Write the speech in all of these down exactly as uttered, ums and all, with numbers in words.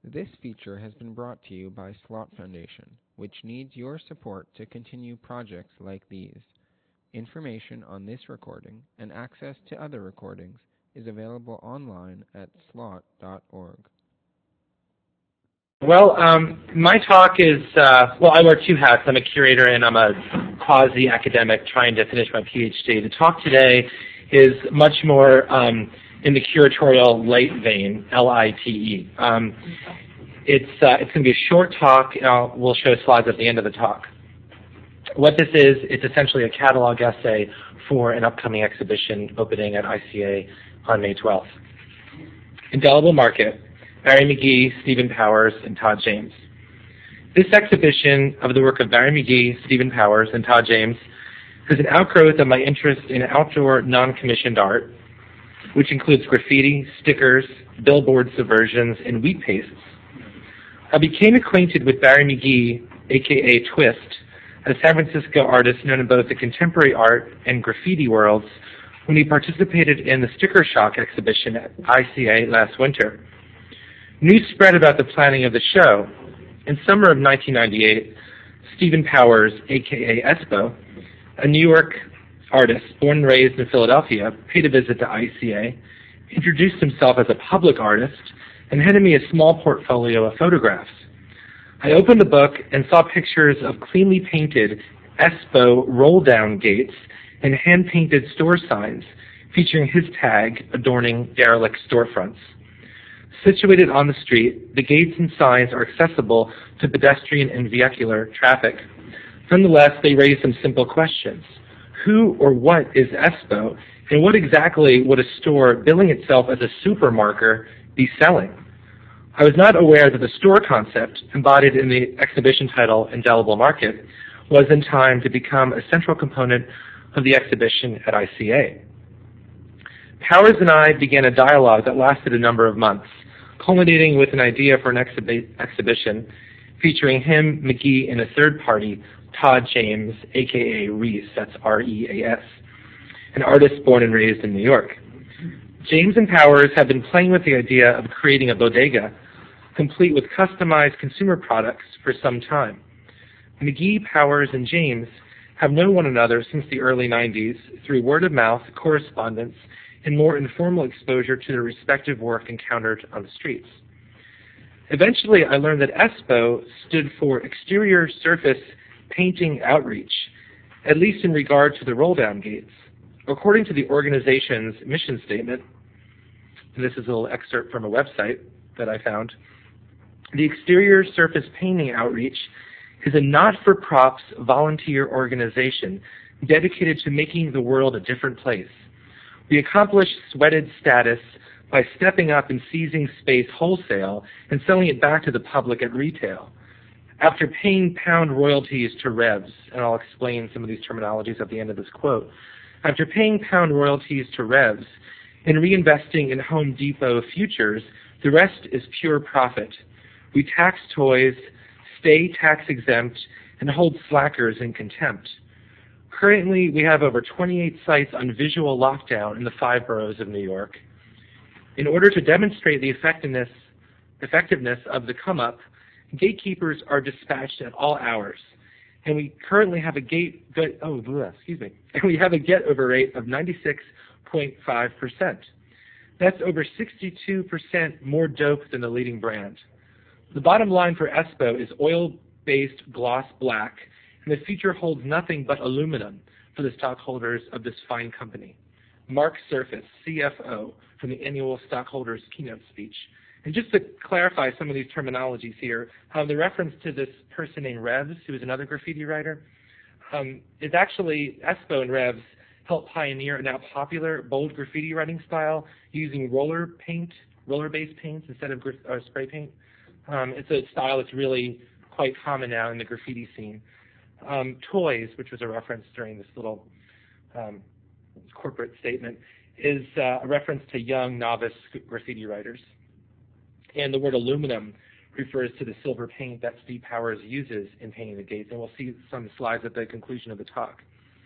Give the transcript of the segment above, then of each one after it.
This feature has been brought to you by Slot Foundation, which needs your support to continue projects like these. Information on this recording and access to other recordings is available online at slot dot org. Well, um, my talk is, uh, well, I wear two hats. I'm a curator and I'm a quasi-academic trying to finish my PhD. The talk today is much more um, in the curatorial light vein, L I T E. Um, it's uh, it's going to be a short talk, and I'll, we'll show slides at the end of the talk. What this is, it's essentially a catalog essay for an upcoming exhibition opening at I C A on May twelfth. Indelible Market, Barry McGee, Stephen Powers, and Todd James. This exhibition of the work of Barry McGee, Stephen Powers, and Todd James is an outgrowth of my interest in outdoor non-commissioned art, which includes graffiti, stickers, billboard subversions, and wheat pastes. I became acquainted with Barry McGee, aka Twist, a San Francisco artist known in both the contemporary art and graffiti worlds, when he participated in the Sticker Shock exhibition at I C A last winter. News spread about the planning of the show. In summer of nineteen ninety-eight, Stephen Powers, aka Espo, a New York artist born and raised in Philadelphia, paid a visit to I C A, introduced himself as a public artist, and handed me a small portfolio of photographs. I opened the book and saw pictures of cleanly painted Espo roll-down gates and hand-painted store signs featuring his tag adorning derelict storefronts. Situated on the street, the gates and signs are accessible to pedestrian and vehicular traffic. Nonetheless, they raise some simple questions. Who or what is Espo, and what exactly would a store billing itself as a supermarket be selling? I was not aware that the store concept, embodied in the exhibition title Indelible Market, was in time to become a central component of the exhibition at I C A. Powers and I began a dialogue that lasted a number of months, culminating with an idea for an exhibi- exhibition featuring him, McGee, and a third party, Todd James, aka Reese, that's R E A S, an artist born and raised in New York. James and Powers have been playing with the idea of creating a bodega, complete with customized consumer products, for some time. McGee, Powers, and James have known one another since the early nineties through word-of-mouth, correspondence, and more informal exposure to their respective work encountered on the streets. Eventually, I learned that Espo stood for Exterior Surface Painting Outreach, at least in regard to the roll-down gates. According to the organization's mission statement, and this is a little excerpt from a website that I found, the Exterior Surface Painting Outreach is a not-for-profit volunteer organization dedicated to making the world a different place. We accomplish sweated status by stepping up and seizing space wholesale and selling it back to the public at retail. After paying pound royalties to Revs, and I'll explain some of these terminologies at the end of this quote, after paying pound royalties to Revs and reinvesting in Home Depot futures, the rest is pure profit. We tax toys, stay tax exempt, and hold slackers in contempt. Currently, we have over twenty-eight sites on visual lockdown in the five boroughs of New York. In order to demonstrate the effectiveness, effectiveness of the come-up, gatekeepers are dispatched at all hours, and we currently have a gate, get, oh, bleh, excuse me, and we have a get-over rate of ninety-six point five percent. That's over sixty-two percent more dope than the leading brand. The bottom line for Espo is oil-based gloss black, and the future holds nothing but aluminum for the stockholders of this fine company. Mark Surface, C F O, from the annual stockholders keynote speech. And just to clarify some of these terminologies here, um, the reference to this person named Revs, who is another graffiti writer, um, is actually Espo and Revs helped pioneer a now popular bold graffiti writing style using roller paint, roller-based paints instead of gra- uh, spray paint. Um, it's a style that's really quite common now in the graffiti scene. Um, toys, which was a reference during this little um, corporate statement, is uh, a reference to young novice graffiti writers. And the word aluminum refers to the silver paint that Steve Powers uses in painting the gates, and we'll see some slides at the conclusion of the talk.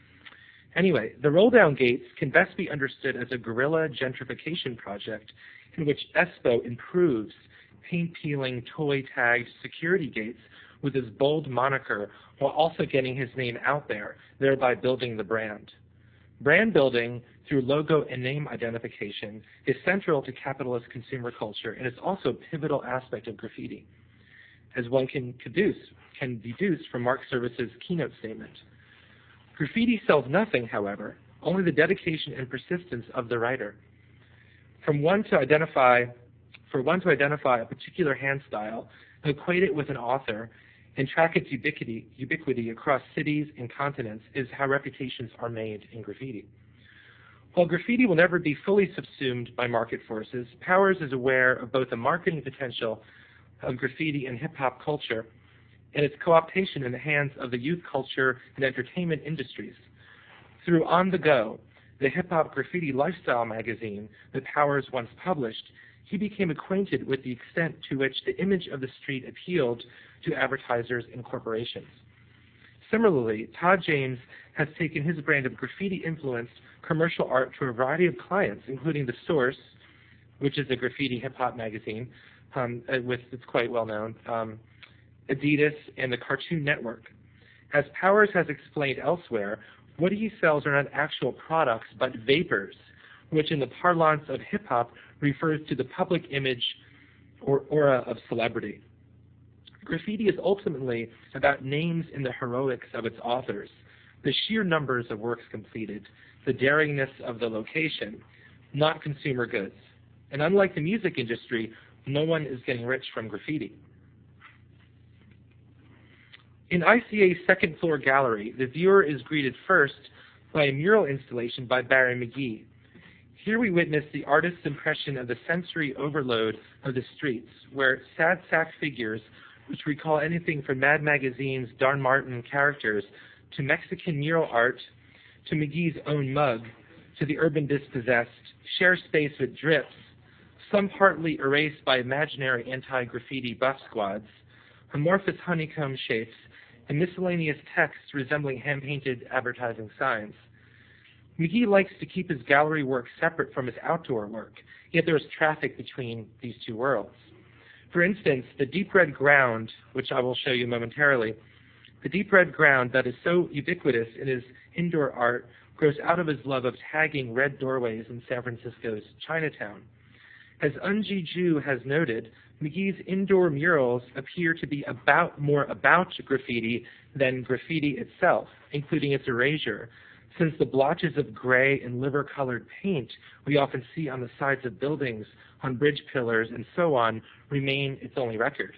Anyway, the roll-down gates can best be understood as a guerrilla gentrification project in which Espo improves paint-peeling, toy-tagged security gates with his bold moniker while also getting his name out there, thereby building the brand. Brand building through logo and name identification is central to capitalist consumer culture, and it's also a pivotal aspect of graffiti, as one can deduce, can deduce from Mark Service's keynote statement. Graffiti sells nothing, however, only the dedication and persistence of the writer. From one to identify, for one to identify a particular hand style, equate it with an author, and track its ubiquity, ubiquity across cities and continents is how reputations are made in graffiti. While graffiti will never be fully subsumed by market forces, Powers is aware of both the marketing potential of graffiti and hip-hop culture and its co-optation in the hands of the youth culture and entertainment industries. Through On the Go, the hip-hop graffiti lifestyle magazine that Powers once published, he became acquainted with the extent to which the image of the street appealed to advertisers and corporations. Similarly, Todd James has taken his brand of graffiti-influenced commercial art to a variety of clients, including The Source, which is a graffiti hip-hop magazine, um, with, it's quite well known, um, Adidas, and the Cartoon Network. As Powers has explained elsewhere, what he sells are not actual products, but vapors, which in the parlance of hip-hop refers to the public image or aura of celebrity. Graffiti is ultimately about names and the heroics of its authors, the sheer numbers of works completed, the daringness of the location, not consumer goods. And unlike the music industry, no one is getting rich from graffiti. In I C A's second floor gallery, the viewer is greeted first by a mural installation by Barry McGee. Here we witness the artist's impression of the sensory overload of the streets, where sad sack figures, which recall anything from Mad Magazine's Darn Martin characters, to Mexican mural art, to McGee's own mug, to the urban dispossessed, share space with drips, some partly erased by imaginary anti-graffiti buff squads, amorphous honeycomb shapes, and miscellaneous texts resembling hand-painted advertising signs. McGee likes to keep his gallery work separate from his outdoor work, yet there is traffic between these two worlds. For instance, the deep red ground, which I will show you momentarily, the deep red ground that is so ubiquitous in his indoor art grows out of his love of tagging red doorways in San Francisco's Chinatown. As Unji Ju has noted, McGee's indoor murals appear to be about more about graffiti than graffiti itself, including its erasure, since the blotches of gray and liver-colored paint we often see on the sides of buildings, on bridge pillars, and so on remain its only record.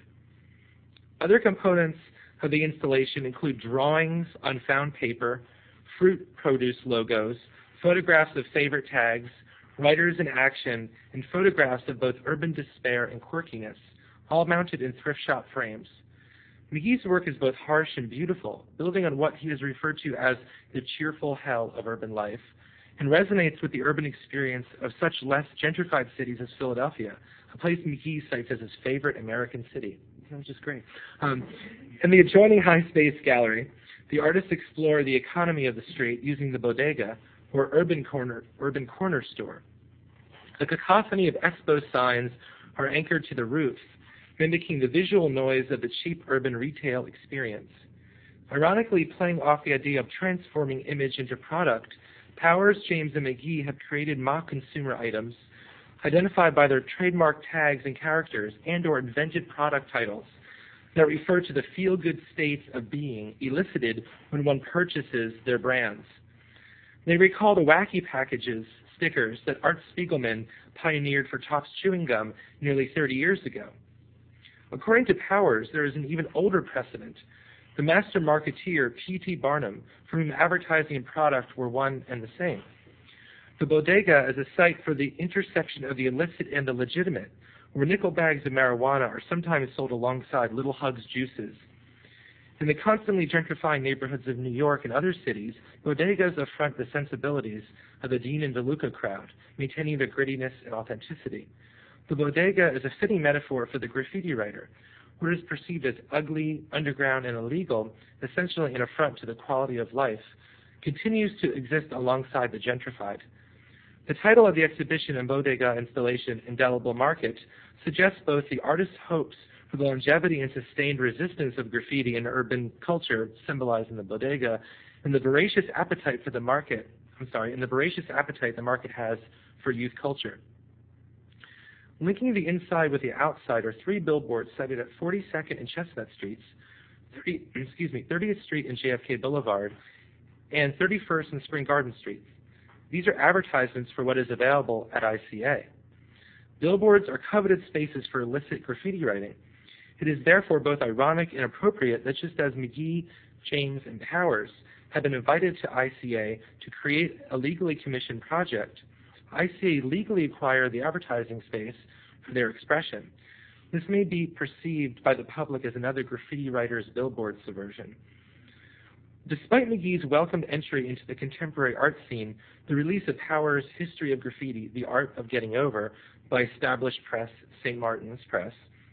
Other components of the installation include drawings on found paper, fruit produce logos, photographs of favorite tags, writers in action, and photographs of both urban despair and quirkiness, all mounted in thrift shop frames. McGee's work is both harsh and beautiful, building on what he has referred to as the cheerful hell of urban life, and resonates with the urban experience of such less gentrified cities as Philadelphia, a place McGee cites as his favorite American city, which is great. Um, in the adjoining High Space Gallery, the artists explore the economy of the street using the bodega, or urban corner, urban corner store. The cacophony of Expo signs are anchored to the roof, mimicking the visual noise of the cheap urban retail experience. Ironically, playing off the idea of transforming image into product, Powers, James, and McGee have created mock consumer items, identified by their trademark tags and characters, and or invented product titles that refer to the feel-good states of being elicited when one purchases their brands. They recall the wacky packages, stickers, that Art Spiegelman pioneered for Topps Chewing Gum nearly thirty years ago. According to Powers, there is an even older precedent. The master marketeer P T Barnum, for whom advertising and product were one and the same. The bodega is a site for the intersection of the illicit and the legitimate, where nickel bags of marijuana are sometimes sold alongside Little Hugs juices. In the constantly gentrifying neighborhoods of New York and other cities, bodegas affront the sensibilities of the Dean and DeLuca crowd, maintaining their grittiness and authenticity. The bodega is a fitting metaphor for the graffiti writer, what is perceived as ugly, underground, and illegal, essentially an affront to the quality of life, continues to exist alongside the gentrified. The title of the exhibition and bodega installation, Indelible Market, suggests both the artist's hopes for the longevity and sustained resistance of graffiti in urban culture, symbolized in the bodega, and the voracious appetite for the market, I'm sorry, and the voracious appetite the market has for youth culture. Linking the inside with the outside are three billboards sited at forty-second and Chestnut Streets, thirty, excuse me, thirtieth Street and J F K Boulevard, and thirty-first and Spring Garden Streets. These are advertisements for what is available at I C A. Billboards are coveted spaces for illicit graffiti writing. It is therefore both ironic and appropriate that just as McGee, James, and Powers have been invited to I C A to create a legally commissioned project, I C A legally acquired the advertising space for their expression. This may be perceived by the public as another graffiti writer's billboard subversion. Despite McGee's welcomed entry into the contemporary art scene, the release of Powers' History of Graffiti, The Art of Getting Over, by established press Saint Martin's Press,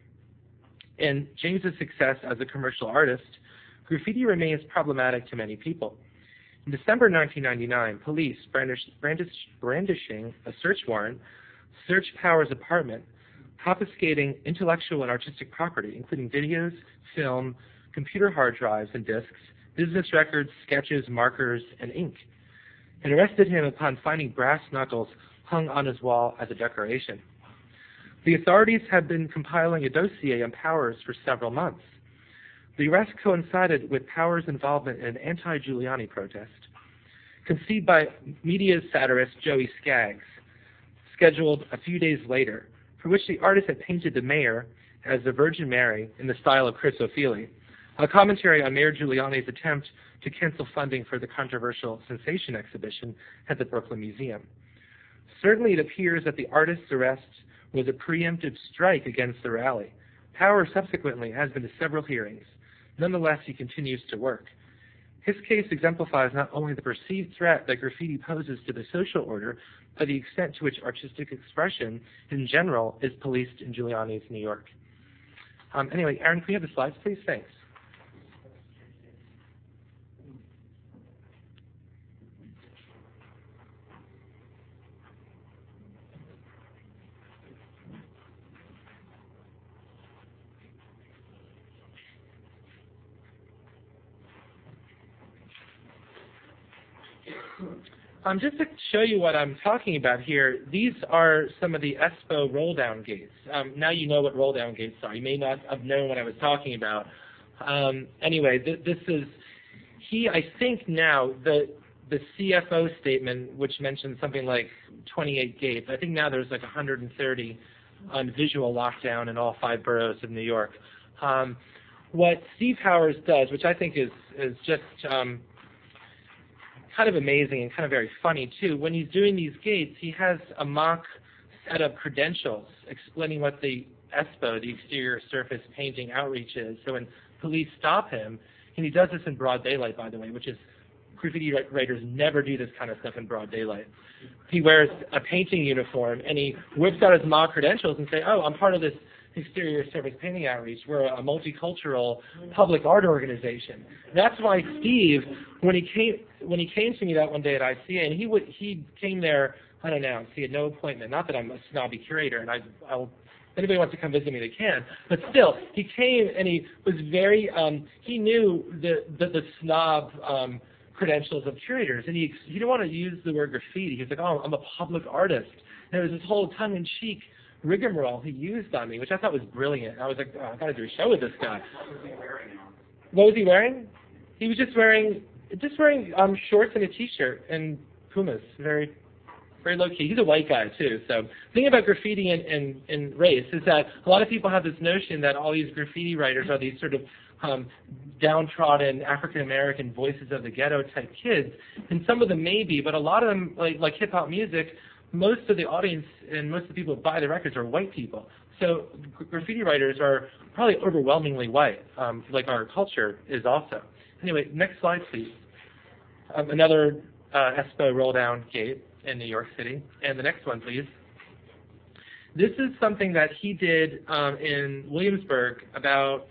and James's success as a commercial artist, graffiti remains problematic to many people. In December nineteen ninety-nine, police, brandish, brandish, brandishing a search warrant, searched Powers' apartment, confiscating intellectual and artistic property, including videos, film, computer hard drives and disks, business records, sketches, markers, and ink, and arrested him upon finding brass knuckles hung on his wall as a decoration. The authorities had been compiling a dossier on Powers for several months. The arrest coincided with Powers' involvement in an anti-Giuliani protest, conceived by media satirist Joey Skaggs, scheduled a few days later, for which the artist had painted the mayor as the Virgin Mary in the style of Chris O'Feely, a commentary on Mayor Giuliani's attempt to cancel funding for the controversial Sensation exhibition at the Brooklyn Museum. Certainly it appears that the artist's arrest was a preemptive strike against the rally. Powers subsequently has been to several hearings. Nonetheless, he continues to work. His case exemplifies not only the perceived threat that graffiti poses to the social order, but the extent to which artistic expression in general is policed in Giuliani's New York. Um, anyway, Aaron, can we have the slides, please? Thanks. Um, just to show you what I'm talking about here, these are some of the Espo roll-down gates. Um, now you know what roll-down gates are. You may not have known what I was talking about. Um, anyway, th this is, he, I think now, the, the C F O statement, which mentions something like twenty-eight gates, I think now there's like one hundred thirty on visual lockdown in all five boroughs of New York. Um, what Steve Powers does, which I think is, is just... Um, kind of amazing and kind of very funny too. When he's doing these gates, he has a mock set of credentials explaining what the Espo, the exterior surface painting outreach is. So when police stop him, and he does this in broad daylight, by the way, which is, graffiti writers never do this kind of stuff in broad daylight. He wears a painting uniform and he whips out his mock credentials and say, oh, I'm part of this exterior surface painting outreach. We're a multicultural public art organization. That's why Steve, when he came when he came to me that one day at I C A, and he would he came there unannounced. He had no appointment. Not that I'm a snobby curator, and I I'll if anybody wants to come visit me, they can. But still, he came and he was very um, he knew the the, the snob um, credentials of curators, and he he didn't want to use the word graffiti. He was like, oh, I'm a public artist. And there was this whole tongue-in-cheek rigmarole he used on me, which I thought was brilliant. I was like, oh, I've got to do a show with this guy. What was he wearing? He was just wearing just wearing um, shorts and a T-shirt and Pumas. Very, very low key. He's a white guy too. So the thing about graffiti and, and, and race is that a lot of people have this notion that all these graffiti writers are these sort of um, downtrodden African American voices of the ghetto type kids, and some of them may be, but a lot of them, like, like hip hop music, most of the audience and most of the people who buy the records are white people. So graffiti writers are probably overwhelmingly white, um, like our culture is also. Anyway, next slide, please. Um, another uh, Espo roll-down gate in New York City. And the next one, please. This is something that he did um, in Williamsburg about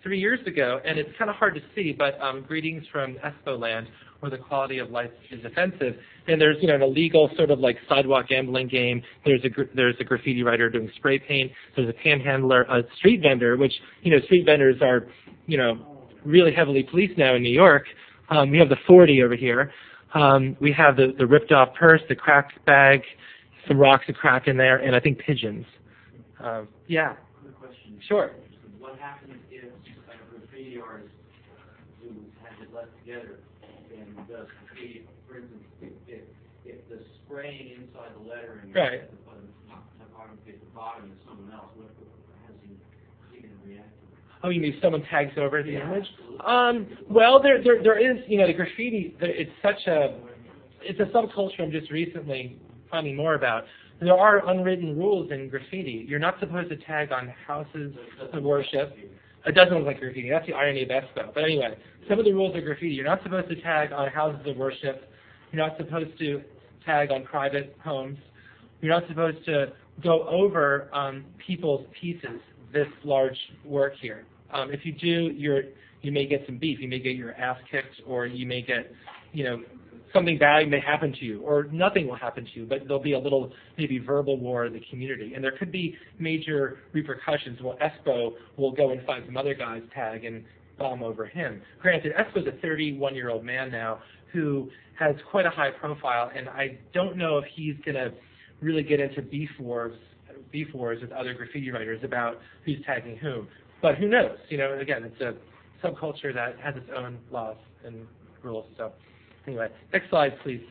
three years ago, and it's kind of hard to see, but um, greetings from Espo land, where the quality of life is offensive. And there's, you know, an illegal sort of like sidewalk gambling game. There's a gr- there's a graffiti writer doing spray paint. There's a panhandler, a street vendor, which, you know, street vendors are, you know, really heavily policed now in New York. Um, we have the forty over here. Um, we have the, the ripped off purse, the crack bag, some rocks of crack in there, and I think pigeons. Um, yeah. Quick question. Sure. What happens if a graffiti artist who has it left together and does graffiti, for instance, if, if the spraying inside the lettering Right. at the bottom, typography at the bottom is someone else, what has he, he going to react to? Oh, you mean someone tags over the Yeah, image? absolutely. Um, well, there, there, there is, you know, the graffiti. It's such a, it's a subculture I'm just recently finding more about. There are unwritten rules in graffiti. You're not supposed to tag on houses of worship. It doesn't look like graffiti. That's the irony of Espo. But anyway, some of the rules of graffiti. You're not supposed to tag on houses of worship. You're not supposed to tag on private homes. You're not supposed to go over um, people's pieces, this large work here. Um, if you do, you're, you may get some beef. You may get your ass kicked, or you may get, you know, something bad may happen to you, or nothing will happen to you, but there'll be a little maybe verbal war in the community. And there could be major repercussions. Well, Espo will go and find some other guy's tag and bomb over him. Granted, Espo's a thirty-one-year-old man now who has quite a high profile, and I don't know if he's going to really get into beef wars, beef wars with other graffiti writers about who's tagging whom. But who knows? You know, again, it's a subculture that has its own laws and rules. So anyway, next slide, please.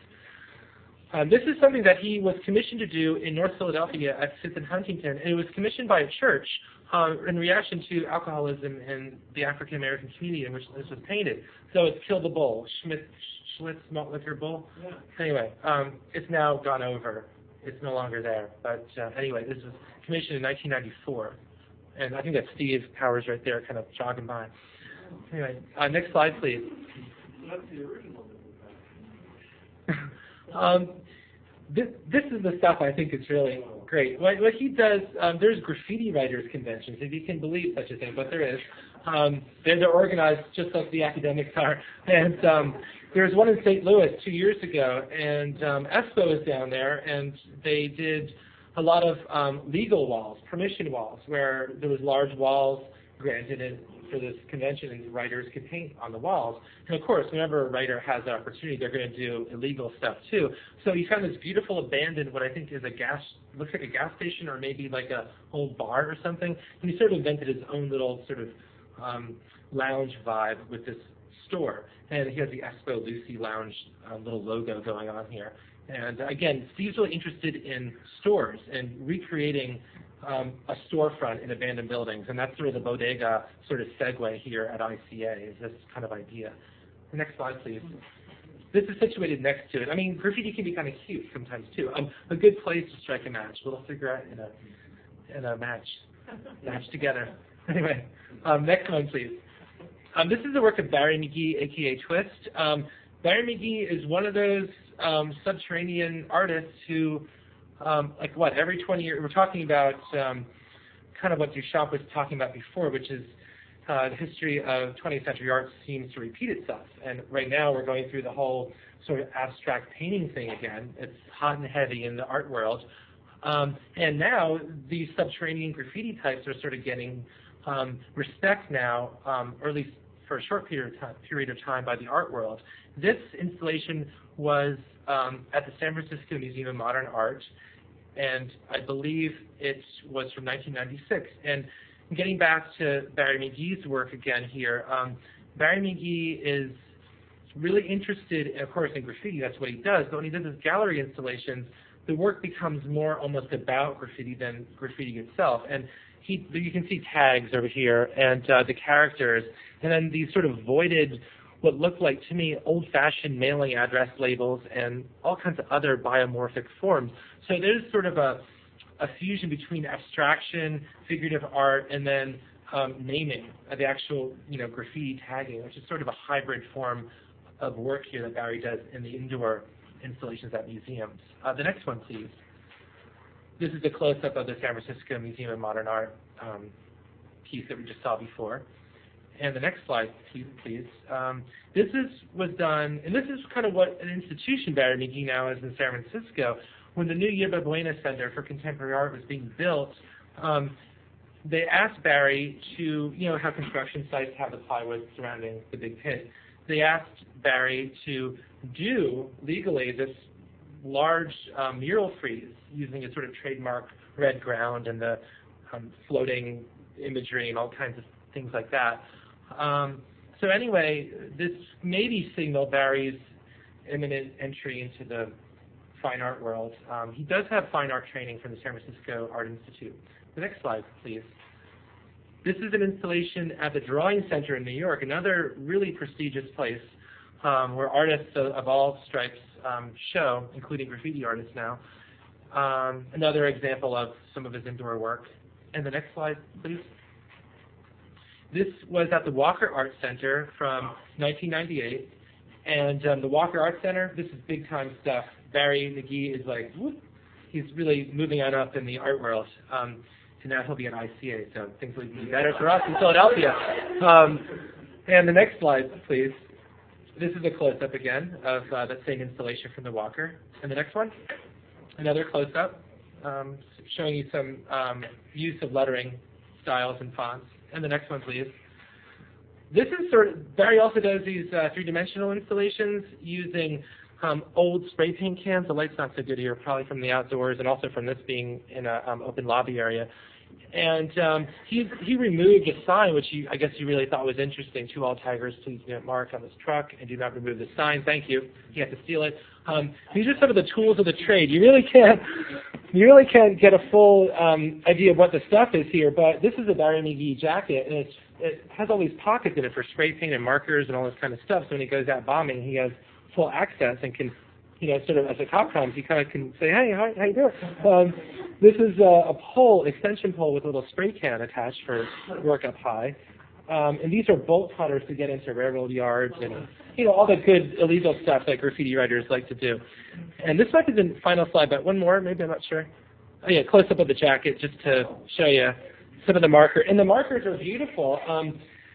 Um, this is something that he was commissioned to do in North Philadelphia at Fifth and Huntington, and it was commissioned by a church um, in reaction to alcoholism in the African American community in which this was painted. So it's Kill the Bull, Schmidt, Schlitz Malt Liquor Bull. Yeah. Anyway, um, it's now gone over. It's no longer there. But uh, anyway, this was commissioned in nineteen ninety-four, and I think that's Steve Powers right there, kind of jogging by. Anyway, uh, next slide, please. That's the original. um, this, this is the stuff I think is really great. What, what he does, um, there's graffiti writers conventions, if you can believe such a thing, but there is. Um, they're, they're organized just like the academics are. And um, there was one in Saint Louis two years ago, and um, Espo is down there, and they did a lot of um, legal walls, permission walls, where there was large walls granted in, for this convention, and writers could paint on the walls. And of course, whenever a writer has an opportunity, they're going to do illegal stuff too. So he found this beautiful abandoned, what I think is a gas, looks like a gas station or maybe like a old bar or something. And he sort of invented his own little sort of um, lounge vibe with this store. And he has the Espo Lucy Lounge uh, little logo going on here. And again, Steve's really interested in stores and recreating um, a storefront in abandoned buildings, and that's sort of the bodega sort of segue here at I C A, is this kind of idea. The next slide, please. This is situated next to it. I mean, graffiti can be kind of cute sometimes too. Um, a good place to strike a match, a little cigarette in a in a match, match together. Anyway, um, next one, please. Um, this is the work of Barry McGee, aka Twist. Um, Barry McGee is one of those um, subterranean artists who, um, like what, every twenty years, we're talking about um, kind of what Duchamp was talking about before, which is uh, the history of twentieth century art seems to repeat itself. And right now we're going through the whole sort of abstract painting thing again. It's hot and heavy in the art world. Um, and now these subterranean graffiti types are sort of getting um, respect now, um, or at least for a short period of time, period of time by the art world. This installation was um, at the San Francisco Museum of Modern Art, and I believe it was from nineteen ninety-six. And getting back to Barry McGee's work again here, um, Barry McGee is really interested, of course, in graffiti. That's what he does. But when he does his gallery installations, the work becomes more almost about graffiti than graffiti itself. And he, you can see tags over here and uh, the characters, and then these sort of voided, what look like to me old-fashioned mailing address labels and all kinds of other biomorphic forms. So there's sort of a, a fusion between abstraction, figurative art, and then um, naming uh, the actual, you know, graffiti tagging, which is sort of a hybrid form of work here that Barry does in the indoor installations at museums. Uh, the next one, please. This is a close-up of the San Francisco Museum of Modern Art um, piece that we just saw before. and the next slide, please. please. Um, this is was done, and this is kind of what an institution Barry McGee now is in San Francisco. When the new Yerba Buena Center for Contemporary Art was being built, um, they asked Barry to, you know, how construction sites have the plywood surrounding the big pit. They asked Barry to do legally this large um, mural frieze using a sort of trademark red ground and the um, floating imagery and all kinds of things like that. Um, so anyway, this maybe signaled Barry's imminent entry into the fine art world. Um, he does have fine art training from the San Francisco Art Institute. The next slide, please. This is an installation at the Drawing Center in New York, another really prestigious place um, where artists of, of all stripes um, show, including graffiti artists now. Um, another example of some of his indoor work. And the next slide, please. This was at the Walker Art Center from nineteen ninety-eight. And um, the Walker Art Center, this is big time stuff. Barry McGee is like, whoop, he's really moving on up in the art world. Um, and now he'll be at I C A, so things will be better for us in Philadelphia. Um, and the next slide, please. This is a close-up again of uh, that same installation from the Walker. And the next one, another close-up, um, showing you some um, use of lettering styles and fonts. And the next one, please. This is sort of, Barry also does these uh, three-dimensional installations using um, old spray paint cans. The light's not so good here, probably from the outdoors and also from this being in an um, open lobby area. And um, he he removed a sign, which he, I guess he really thought was interesting. To all taggers, please note mark on this truck and do not remove the sign. Thank you. He had to steal it. Um, these are some of the tools of the trade. You really can't you really can't get a full um, idea of what the stuff is here. But this is a Barry McGee jacket, and it's, it has all these pockets in it for spray paint and markers and all this kind of stuff. So when he goes out bombing, he has full access and can, you know, sort of as a cop comes, he kind of can say, hey, how, how you doing? Um, this is a, a pole, extension pole with a little spray can attached for work up high. Um, and these are bolt cutters to get into railroad yards and, you know, all the good illegal stuff that graffiti writers like to do. And this might be the final slide, but one more, maybe, I'm not sure. Oh, yeah, close up of the jacket just to show you some of the markers. And the markers are beautiful. Um,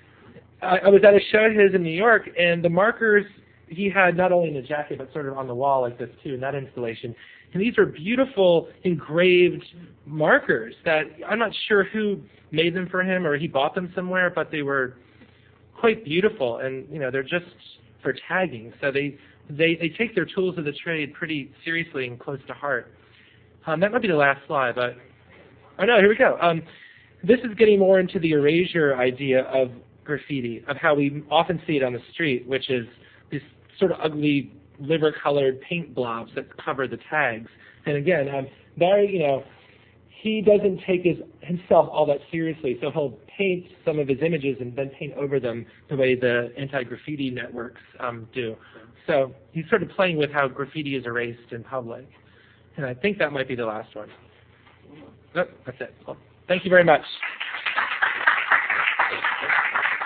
I, I was at a show of his in New York, and the markers he had not only in the jacket, but sort of on the wall like this, too, in that installation. And these are beautiful engraved markers that I'm not sure who made them for him or he bought them somewhere, but they were quite beautiful. And, you know, they're just for tagging. So they, they, they take their tools of the trade pretty seriously and close to heart. Um, that might be the last slide, but, oh no, here we go. Um, this is getting more into the erasure idea of graffiti, of how we often see it on the street, which is these sort of ugly liver-colored paint blobs that cover the tags. And again, um, Barry, you know, he doesn't take his, himself all that seriously, so he'll paint some of his images and then paint over them the way the anti-graffiti networks um, do. So he's sort of playing with how graffiti is erased in public. And I think that might be the last one. Oh, that's it. Well, thank you very much.